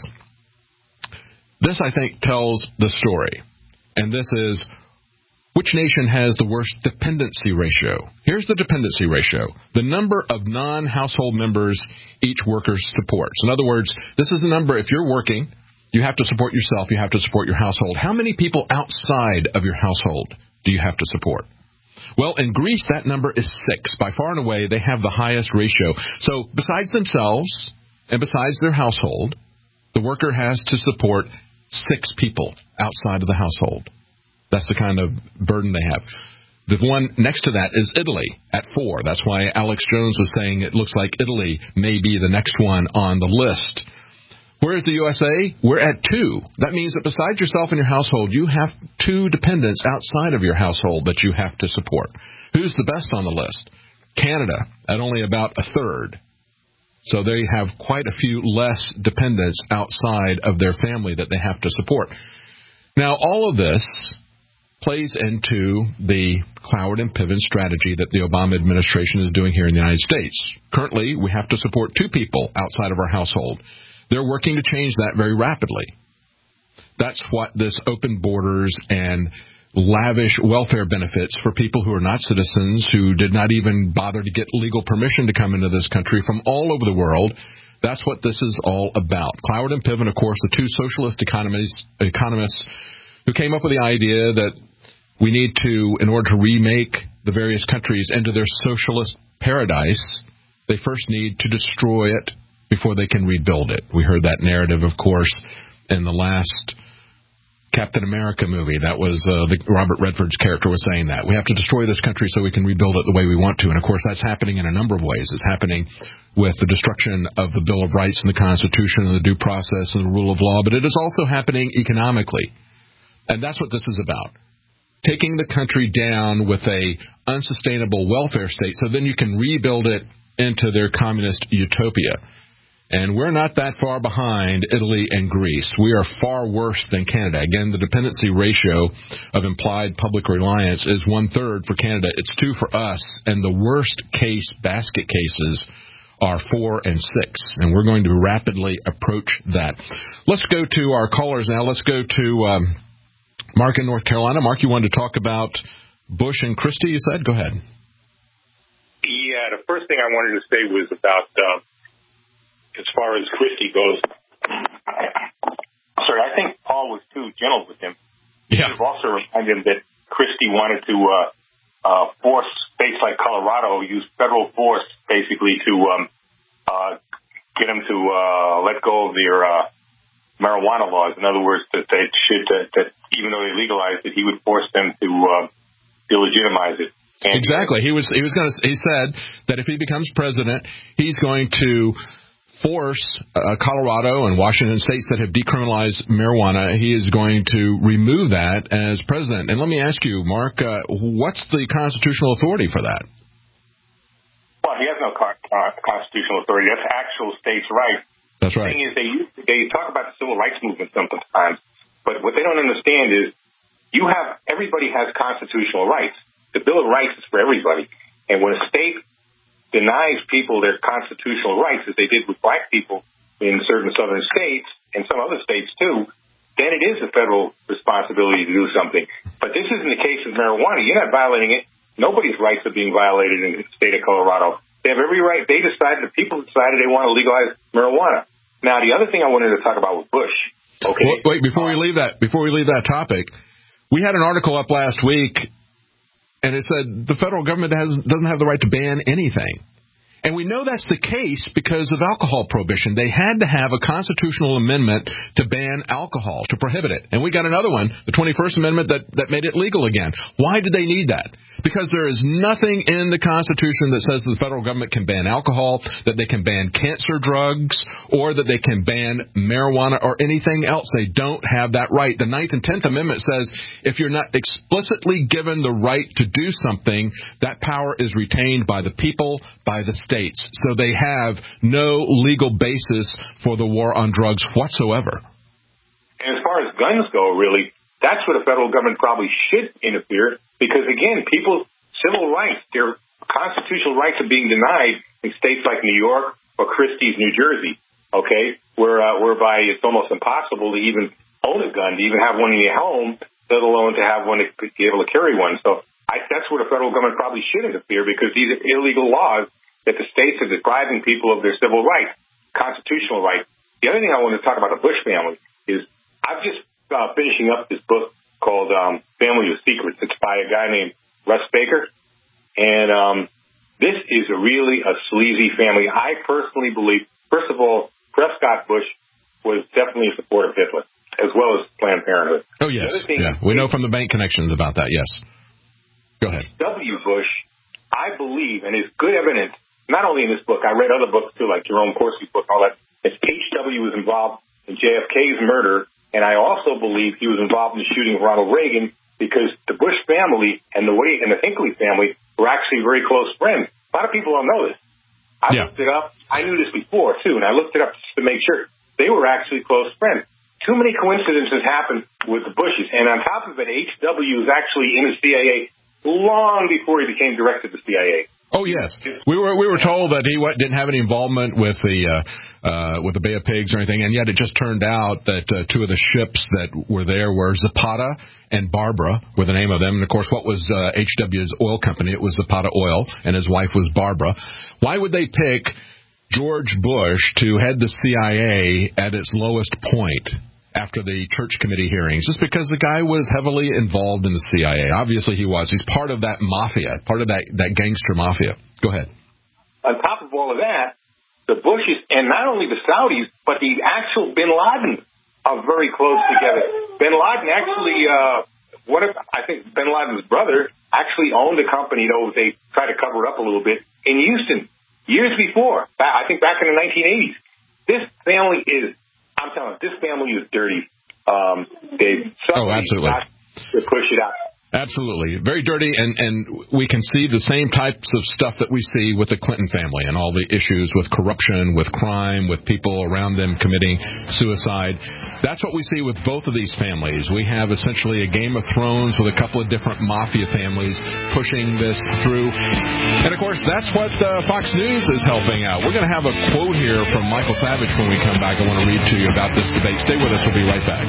This, I think, tells the story, and this is which nation has the worst dependency ratio. Here's the dependency ratio, the number of non-household members each worker supports. In other words, this is the number, if you're working, you have to support yourself, you have to support your household. How many people outside of your household do you have to support? Well, in Greece, that number is 6. By far and away, they have the highest ratio. So besides themselves and besides their household, the worker has to support 6 people outside of the household. That's the kind of burden they have. The one next to that is Italy at 4. That's why Alex Jones was saying it looks like Italy may be the next one on the list. Whereas the USA, we're at 2. That means that besides yourself and your household, you have 2 dependents outside of your household that you have to support. Who's the best on the list? Canada, at only about a third. So they have quite a few less dependents outside of their family that they have to support. Now, all of this plays into the Cloward and Piven strategy that the Obama administration is doing here in the United States. Currently, we have to support 2 people outside of our household. They're working to change that very rapidly. That's what this open borders and lavish welfare benefits for people who are not citizens, who did not even bother to get legal permission to come into this country from all over the world. That's what this is all about. Cloward and Piven, of course, the 2 socialist economists who came up with the idea that we need to, in order to remake the various countries into their socialist paradise, they first need to destroy it before they can rebuild it. We heard that narrative, of course, in the last Captain America movie. That was Robert Redford's character was saying that. We have to destroy this country so we can rebuild it the way we want to. And, of course, that's happening in a number of ways. It's happening with the destruction of the Bill of Rights and the Constitution and the due process and the rule of law. But it is also happening economically. And that's what this is about. Taking the country down with a unsustainable welfare state so then you can rebuild it into their communist utopia. And we're not that far behind Italy and Greece. We are far worse than Canada. Again, the dependency ratio of implied public reliance is 1/3 for Canada. It's 2 for us. And the worst case basket cases are 4 and 6. And we're going to rapidly approach that. Let's go to our callers now. Let's go to Mark in North Carolina. Mark, you wanted to talk about Bush and Christie, you said? Go ahead. Yeah, the first thing I wanted to say was about... as far as Christie goes, I think Paul was too gentle with him. Yeah. You've also reminded him that Christie wanted to force states like Colorado, use federal force basically to get them to let go of their marijuana laws. In other words, that even though they legalized it, he would force them to delegitimize it. And exactly. He said that if he becomes president, he's going to force Colorado and Washington states that have decriminalized marijuana, he is going to remove that as president. And let me ask you, Mark, what's the constitutional authority for that? Well, he has no constitutional authority. That's actual states' rights. That's right. The thing is, they talk about the civil rights movement sometimes, but what they don't understand is everybody has constitutional rights. The Bill of Rights is for everybody. And when a state denies people their constitutional rights, as they did with black people in certain southern states and some other states too, then it is a federal responsibility to do something. But this isn't the case with marijuana. You're not violating it. Nobody's rights are being violated in the state of Colorado. They have every right. The people decided they want to legalize marijuana. Now, the other thing I wanted to talk about was Bush. Okay. Well, wait, before we leave that topic, we had an article up last week, and it said the federal government doesn't have the right to ban anything. And we know that's the case because of alcohol prohibition. They had to have a constitutional amendment to ban alcohol, to prohibit it. And we got another one, the 21st Amendment, that made it legal again. Why did they need that? Because there is nothing in the Constitution that says the federal government can ban alcohol, that they can ban cancer drugs, or that they can ban marijuana or anything else. They don't have that right. The 9th and 10th Amendment says if you're not explicitly given the right to do something, that power is retained by the people, by the state. So they have no legal basis for the war on drugs whatsoever. And as far as guns go, really, that's where the federal government probably should interfere because, again, people's civil rights, their constitutional rights are being denied in states like New York or Christie's, New Jersey, okay, whereby it's almost impossible to even own a gun, to even have one in your home, let alone to have one to be able to carry one. So that's where the federal government probably should interfere because these are illegal laws that the states are depriving people of their civil rights, constitutional rights. The other thing I want to talk about the Bush family is I'm just finishing up this book called Family of Secrets. It's by a guy named Russ Baker. And this is really a sleazy family. I personally believe, first of all, Prescott Bush was definitely a supporter of Hitler, as well as Planned Parenthood. Oh, yes. Yeah. We know from the bank connections about that, yes. Go ahead. W. Bush, I believe, and it's good evidence, not only in this book, I read other books too, like Jerome Corsi's book, all that. H.W. was involved in JFK's murder, and I also believe he was involved in shooting Ronald Reagan because the Bush family and the Hinckley family were actually very close friends. A lot of people don't know this. I looked it up. I knew this before too, and I looked it up just to make sure they were actually close friends. Too many coincidences happened with the Bushes, and on top of it, H.W. was actually in the CIA long before he became director of the CIA. Oh yes, we were told that he didn't have any involvement with the Bay of Pigs or anything, and yet it just turned out that two of the ships that were there were Zapata and Barbara, were the name of them. And of course, what was H.W.'s oil company? It was Zapata Oil, and his wife was Barbara. Why would they pick George Bush to head the CIA at its lowest point after the Church Committee hearings? Just because the guy was heavily involved in the CIA. Obviously he was. He's part of that mafia, part of that gangster mafia. Go ahead. On top of all of that, the Bushes, and not only the Saudis, but the actual Bin Laden are very close together. Bin Laden actually, I think Bin Laden's brother actually owned a company, though they tried to cover it up a little bit, in Houston years before. I think back in the 1980s. This family is, I'm telling you, this family is dirty. Absolutely. Got to push it out. Absolutely. Very dirty, and we can see the same types of stuff that we see with the Clinton family and all the issues with corruption, with crime, with people around them committing suicide. That's what we see with both of these families. We have essentially a Game of Thrones with a couple of different mafia families pushing this through. And, of course, that's what Fox News is helping out. We're going to have a quote here from Michael Savage when we come back. I want to read to you about this debate. Stay with us. We'll be right back.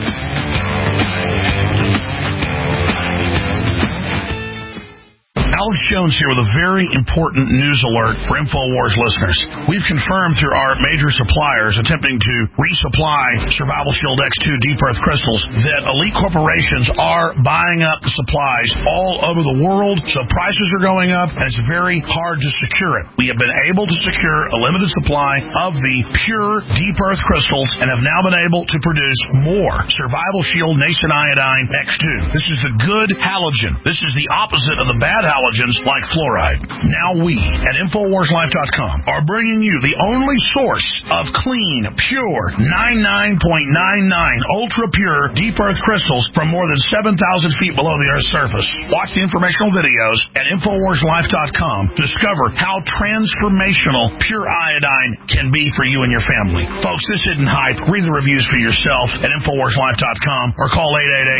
Alex Jones here with a very important news alert for InfoWars listeners. We've confirmed through our major suppliers attempting to resupply Survival Shield X2 Deep Earth Crystals that elite corporations are buying up the supplies all over the world, so prices are going up, and it's very hard to secure it. We have been able to secure a limited supply of the pure Deep Earth Crystals and have now been able to produce more Survival Shield Nascent Iodine X2. This is the good halogen. This is the opposite of the bad halogens like fluoride. Now we at InfoWarsLife.com are bringing you the only source of clean, pure, 99.99 ultra pure deep earth crystals from more than 7,000 feet below the Earth's surface. Watch the informational videos at InfoWarsLife.com. Discover how transformational pure iodine can be for you and your family. Folks, this isn't hype. Read the reviews for yourself at InfoWarsLife.com or call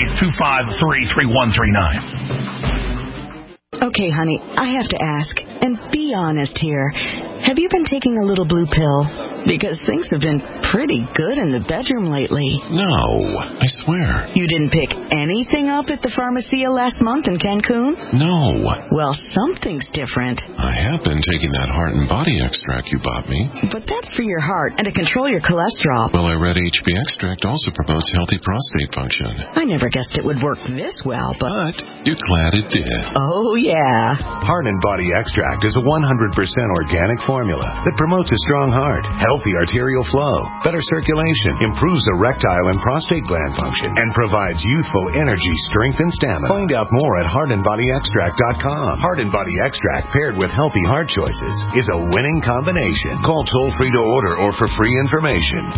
888-253-3139. Okay, honey, I have to ask, and be honest here. Have you been taking a little blue pill? Because things have been pretty good in the bedroom lately. No, I swear. You didn't pick anything up at the Pharmacia last month in Cancun? No. Well, something's different. I have been taking that heart and body extract you bought me. But that's for your heart and to control your cholesterol. Well, I read HB extract also promotes healthy prostate function. I never guessed it would work this well, but you're glad it did. Oh, yeah. Heart and Body Extract is a 100% organic formula that promotes a strong heart, healthy arterial flow, better circulation, improves erectile and prostate gland function, and provides youthful energy, strength, and stamina. Find out more at heartandbodyextract.com. Heart and Body Extract paired with healthy heart choices is a winning combination. Call toll-free to order or for free information.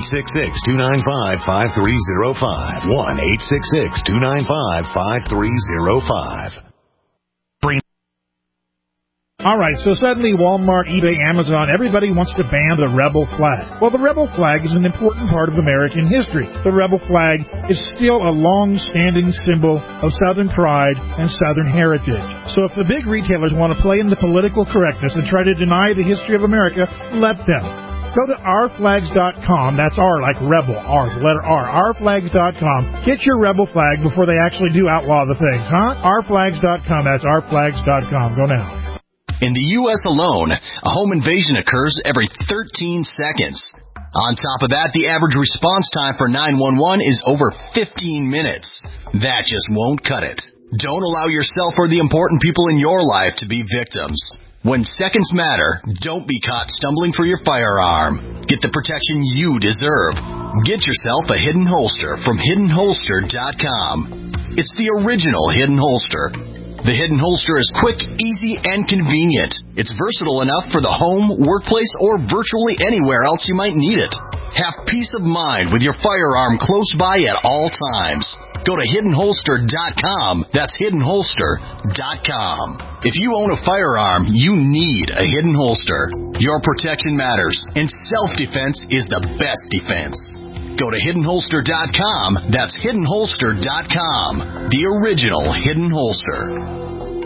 1-866-295-5305. 1-866-295-5305. All right, so suddenly Walmart, eBay, Amazon, everybody wants to ban the rebel flag. Well, the rebel flag is an important part of American history. The rebel flag is still a long-standing symbol of Southern pride and Southern heritage. So if the big retailers want to play into political correctness and try to deny the history of America, let them. Go to ourflags.com. That's R like rebel, R, the letter R, ourflags.com. Get your rebel flag before they actually do outlaw the things, huh? Ourflags.com. That's ourflags.com. Go now. In the U.S. alone, a home invasion occurs every 13 seconds. On top of that, the average response time for 911 is over 15 minutes. That just won't cut it. Don't allow yourself or the important people in your life to be victims. When seconds matter, don't be caught stumbling for your firearm. Get the protection you deserve. Get yourself a Hidden Holster from HiddenHolster.com. It's the original Hidden Holster. The Hidden Holster is quick, easy, and convenient. It's versatile enough for the home, workplace, or virtually anywhere else you might need it. Have peace of mind with your firearm close by at all times. Go to HiddenHolster.com. That's HiddenHolster.com. If you own a firearm, you need a Hidden Holster. Your protection matters, and self-defense is the best defense. Go to HiddenHolster.com. That's HiddenHolster.com. The original Hidden Holster.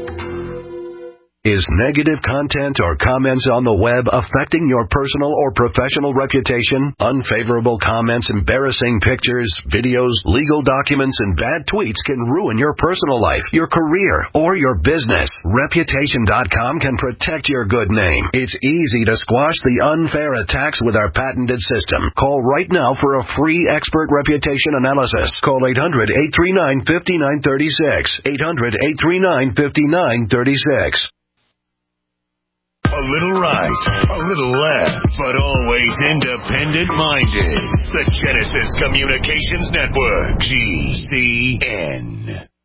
Is negative content or comments on the web affecting your personal or professional reputation? Unfavorable comments, embarrassing pictures, videos, legal documents, and bad tweets can ruin your personal life, your career, or your business. Reputation.com can protect your good name. It's easy to squash the unfair attacks with our patented system. Call right now for a free expert reputation analysis. Call 800-839-5936. 800-839-5936. A little right, a little left, but always independent-minded. The Genesis Communications Network, GCN.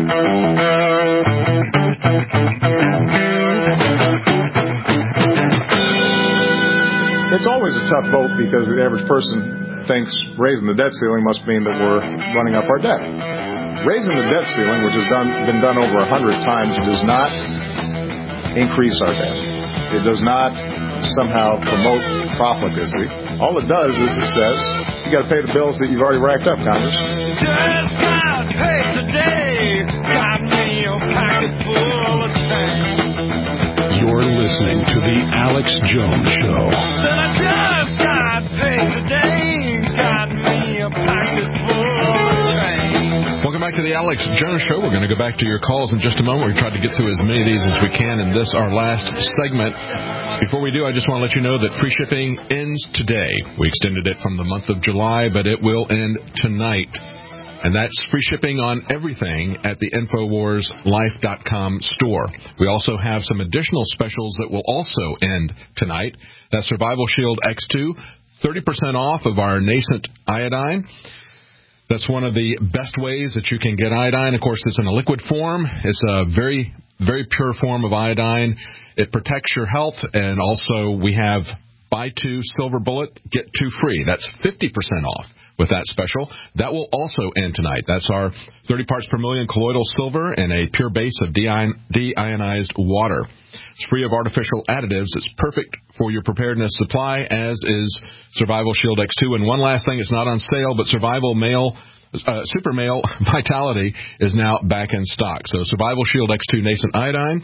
It's always a tough vote because the average person thinks raising the debt ceiling must mean that we're running up our debt. Raising the debt ceiling, which has been done over 100 times, does not increase our debt. It does not somehow promote profligacy. All it does is it says you got to pay the bills that you've already racked up, Congress. Just got paid today. Got me a pocket full of change. You're listening to the Alex Jones Show. Then I just got paid today. Got me a pocket full of change. Welcome back to the Alex Jones Show. We're going to go back to your calls in just a moment. We tried to get through as many of these as we can in this, our last segment. Before we do, I just want to let you know that free shipping ends today. We extended it from the month of July, but it will end tonight. And that's free shipping on everything at the InfoWarsLife.com store. We also have some additional specials that will also end tonight. That's Survival Shield X2, 30% off of our nascent iodine. That's one of the best ways that you can get iodine. Of course, it's in a liquid form. It's a very, very pure form of iodine. It protects your health, and also we have buy two silver bullet, get two free. That's 50% off with that special. That will also end tonight. That's our 30 parts per million colloidal silver and a pure base of deionized water. It's free of artificial additives. It's perfect for your preparedness supply, as is Survival Shield X2. And one last thing, it's not on sale, but Super Male Vitality is now back in stock. So Survival Shield X2 Nascent Iodine,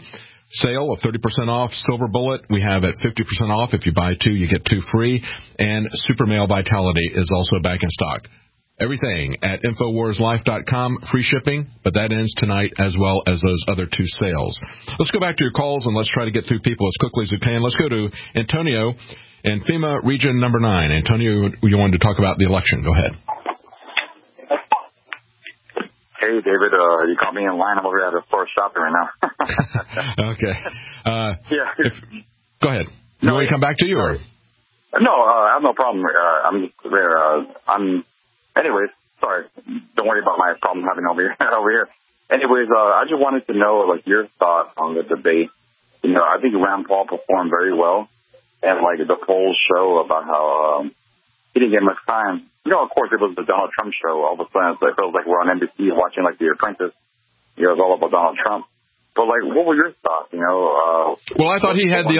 sale of 30% off Silver Bullet. We have it 50% off. If you buy 2, you get 2 free. And Super Male Vitality is also back in stock. Everything at InfoWarsLife.com, free shipping, but that ends tonight as well as those other 2 sales. Let's go back to your calls and let's try to get through people as quickly as we can. Let's go to Antonio in FEMA Region number 9. Antonio, you wanted to talk about the election. Go ahead. Hey, David, you caught me in line. I'm over here at a store shopping right now. Okay. Yeah. Go ahead. You want me to come back to you? Or? No, I have no problem. I'm just there. Anyways, sorry. Don't worry about my problem having over here. Anyways, I just wanted to know, like, your thoughts on the debate. You know, I think Rand Paul performed very well. And, like, the polls show about how he didn't get much time. You know, of course, it was the Donald Trump show. All of a sudden, it feels like we're on NBC watching, like, The Apprentice. You know, it's all about Donald Trump. But, like, what were your thoughts, you know? Well, I thought he had the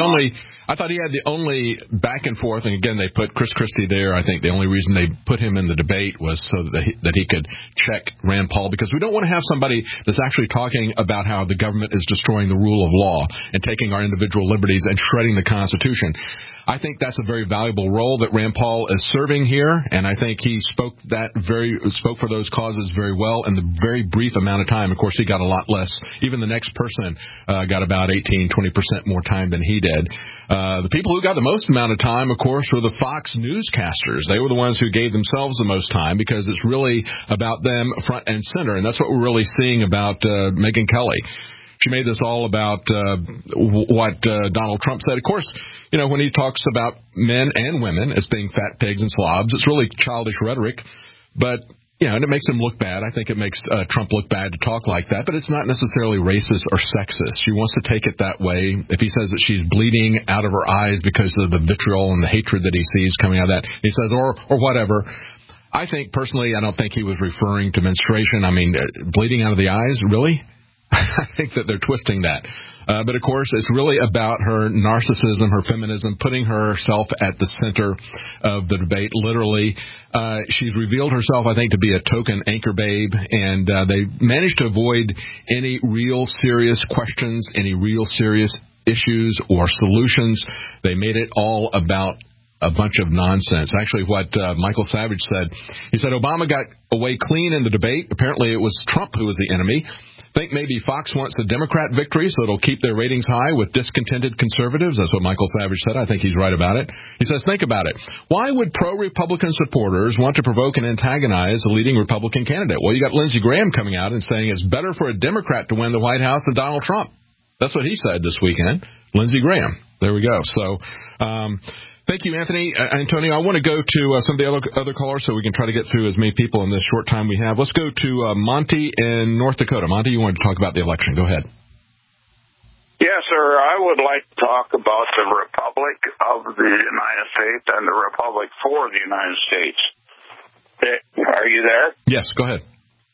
only back and forth, and again, they put Chris Christie there. I think the only reason they put him in the debate was so that he could check Rand Paul, because we don't want to have somebody that's actually talking about how the government is destroying the rule of law and taking our individual liberties and shredding the Constitution. I think that's a very valuable role that Rand Paul is serving here, and I think he spoke for those causes very well in the very brief amount of time. Of course, he got a lot less. Even the next person got about 18-20% more time than he did. The people who got the most amount of time, of course, were the Fox newscasters. They were the ones who gave themselves the most time, because it's really about them front and center, and that's what we're really seeing about Megyn Kelly. She made this all about what Donald Trump said. Of course, you know, when he talks about men and women as being fat pigs and slobs, it's really childish rhetoric. But, you know, and it makes him look bad. I think it makes Trump look bad to talk like that. But it's not necessarily racist or sexist. She wants to take it that way. If he says that she's bleeding out of her eyes because of the vitriol and the hatred that he sees coming out of that, he says, or whatever. I think, personally, I don't think he was referring to menstruation. I mean, bleeding out of the eyes, really? I think that they're twisting that. But, of course, it's really about her narcissism, her feminism, putting herself at the center of the debate, literally. She's revealed herself, I think, to be a token anchor babe, and they managed to avoid any real serious questions, any real serious issues or solutions. They made it all about a bunch of nonsense. Actually, what Michael Savage said, he said Obama got away clean in the debate. Apparently, it was Trump who was the enemy. Think maybe Fox wants a Democrat victory so it'll keep their ratings high with discontented conservatives. That's what Michael Savage said. I think he's right about it. He says, think about it. Why would pro-Republican supporters want to provoke and antagonize a leading Republican candidate? Well, you got Lindsey Graham coming out and saying it's better for a Democrat to win the White House than Donald Trump. That's what he said this weekend. Lindsey Graham. There we go. So, thank you, Anthony. Antonio, I want to go to some of the other callers so we can try to get through as many people in this short time we have. Let's go to Monty in North Dakota. Monty, you wanted to talk about the election. Go ahead. Yes, sir. I would like to talk about the Republic of the United States and the Republic for the United States. Are you there? Yes, go ahead.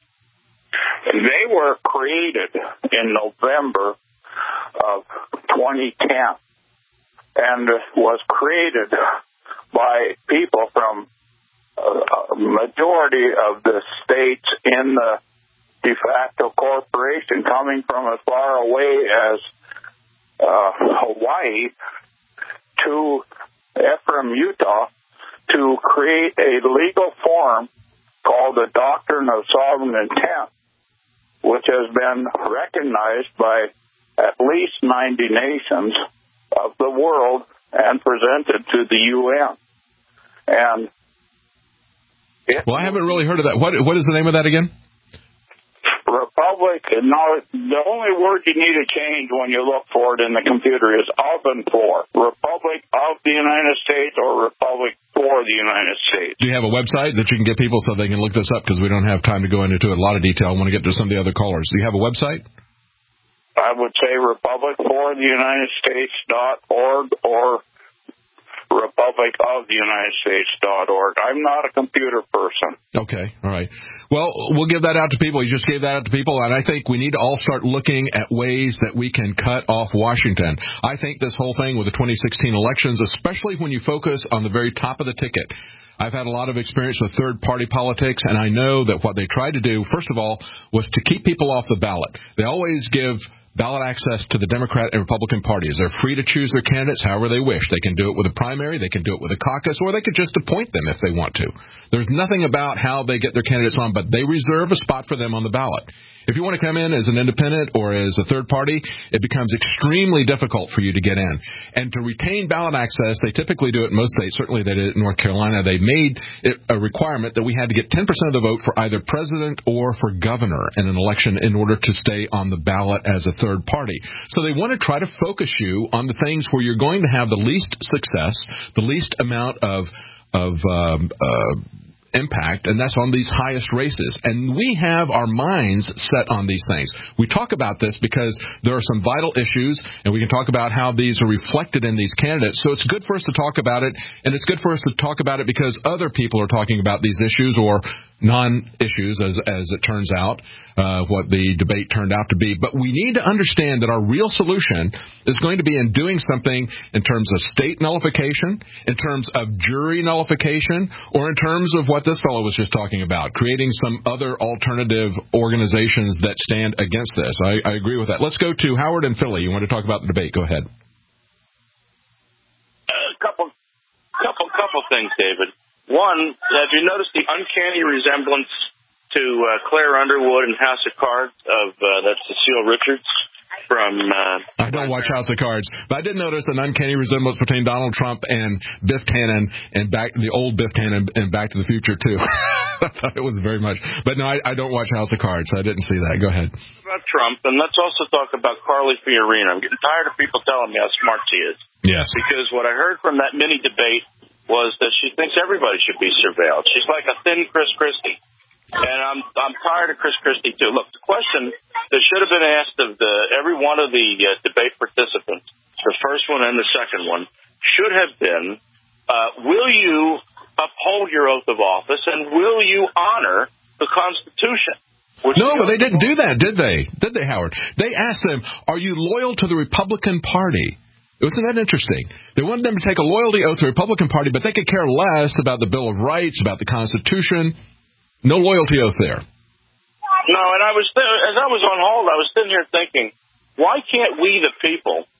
They were created in November of 2010. And was created by people from a majority of the states in the de facto corporation, coming from as far away as Hawaii to Ephraim, Utah, to create a legal form called the Doctrine of Sovereign Intent, which has been recognized by at least 90 nations of the world and presented to the UN. And well, I haven't really heard of that. What is the name of that again? Republic. No, the only word you need to change when you look for it in the computer is of and for. Republic of the United States or Republic for the United States. Do you have a website that you can get people so they can look this up? Because we don't have time to go into it in a lot of detail. I want to get to some of the other callers. Do you have a website? I would say Republic for the United States.org or Republic of the United States.org. I'm not a computer person. Okay, all right. Well, we'll give that out to people. You just gave that out to people, and I think we need to all start looking at ways that we can cut off Washington. I think this whole thing with the 2016 elections, especially when you focus on the very top of the ticket, I've had a lot of experience with third-party politics, and I know that what they tried to do, first of all, was to keep people off the ballot. They always give ballot access to the Democrat and Republican parties. They're free to choose their candidates however they wish. They can do it with a primary, they can do it with a caucus, or they could just appoint them if they want to. There's nothing about how they get their candidates on, but they reserve a spot for them on the ballot. If you want to come in as an independent or as a third party, it becomes extremely difficult for you to get in. And to retain ballot access, they typically do it in most states. Certainly they did it in North Carolina. They made it a requirement that we had to get 10% of the vote for either president or for governor in an election in order to stay on the ballot as a third party. So they want to try to focus you on the things where you're going to have the least success, the least amount of impact, and that's on these highest races. And we have our minds set on these things. We talk about this because there are some vital issues, and we can talk about how these are reflected in these candidates. So it's good for us to talk about it, and it's good for us to talk about it because other people are talking about these issues, or non-issues, as it turns out, what the debate turned out to be. But we need to understand that our real solution is going to be in doing something in terms of state nullification, in terms of jury nullification, or in terms of what this fellow was just talking about, creating some other alternative organizations that stand against this. I agree with that. Let's go to Howard and Philly. You want to talk about the debate? Go ahead. Couple things, David. One, have you noticed the uncanny resemblance to Claire Underwood in House of Cards that's Cecile Richards from... I don't watch House of Cards, but I did notice an uncanny resemblance between Donald Trump and Biff Tannen and the old Biff Tannen and Back to the Future, too. I thought it was very much. But no, I don't watch House of Cards, so I didn't see that. Go ahead. About Trump, and let's also talk about Carly Fiorina. I'm getting tired of people telling me how smart she is. Yes. Because what I heard from that mini debate was that she thinks everybody should be surveilled. She's like a thin Chris Christie. And I'm tired of Chris Christie, too. Look, the question that should have been asked of every one of the debate participants, the first one and the second one, should have been, will you uphold your oath of office and will you honor the Constitution? No, but they didn't do that, did they? Did they, Howard? They asked them, are you loyal to the Republican Party? Wasn't that interesting? They wanted them to take a loyalty oath to the Republican Party, but they could care less about the Bill of Rights, about the Constitution. No loyalty oath there. No, and as I was on hold, I was sitting here thinking, why can't we, the people,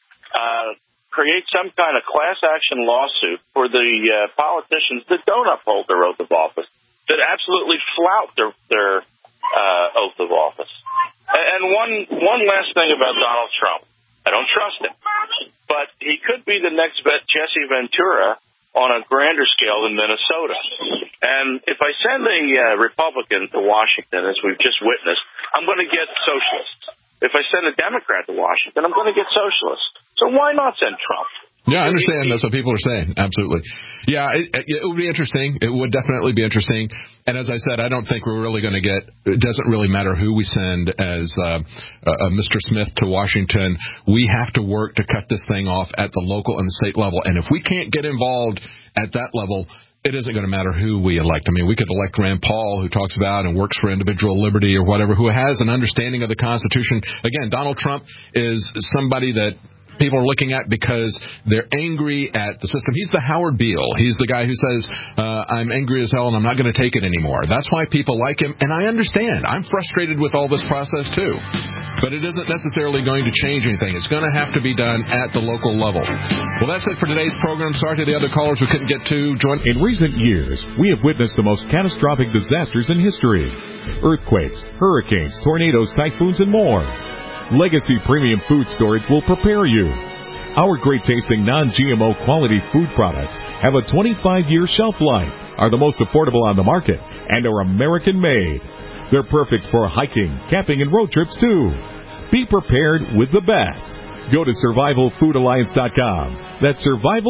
create some kind of class action lawsuit for the politicians that don't uphold their oath of office, that absolutely flout their oath of office? And one last thing about Donald Trump. I don't trust him. But he could be the next Jesse Ventura on a grander scale in Minnesota. And if I send a Republican to Washington, as we've just witnessed, I'm going to get socialists. If I send a Democrat to Washington, I'm going to get socialists. So why not send Trump? Yeah, I understand. That's what people are saying. Absolutely. Yeah, it would be interesting. It would definitely be interesting. And as I said, I don't think we're really going to get – it doesn't really matter who we send as Mr. Smith to Washington. We have to work to cut this thing off at the local and the state level. And if we can't get involved at that level, it isn't going to matter who we elect. I mean, we could elect Rand Paul, who talks about and works for individual liberty or whatever, who has an understanding of the Constitution. Again, Donald Trump is somebody that – people are looking at because they're angry at the system. He's the Howard Beale. He's the guy who says, I'm angry as hell and I'm not going to take it anymore. That's why people like him, and I understand. I'm frustrated with all this process, too. But it isn't necessarily going to change anything. It's going to have to be done at the local level. Well, that's it for today's program. Sorry to the other callers we couldn't get to. In recent years, we have witnessed the most catastrophic disasters in history. Earthquakes, hurricanes, tornadoes, typhoons, and more. Legacy Premium Food Storage will prepare you. Our great-tasting non-GMO quality food products have a 25-year shelf life, are the most affordable on the market, and are American-made. They're perfect for hiking, camping, and road trips, too. Be prepared with the best. Go to SurvivalFoodAlliance.com. That's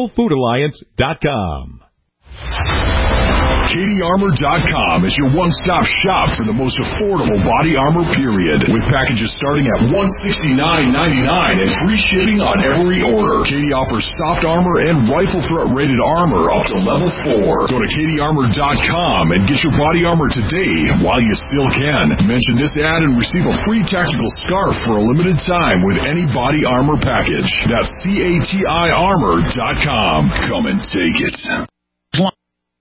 SurvivalFoodAlliance.com. CatieArmor.com is your one-stop shop for the most affordable body armor, period. With packages starting at $169.99 and free shipping on every order. Katie offers soft armor and rifle threat rated armor up to level 4. Go to CatieArmor.com and get your body armor today while you still can. Mention this ad and receive a free tactical scarf for a limited time with any body armor package. That's CATIArmor.com. Come and take it.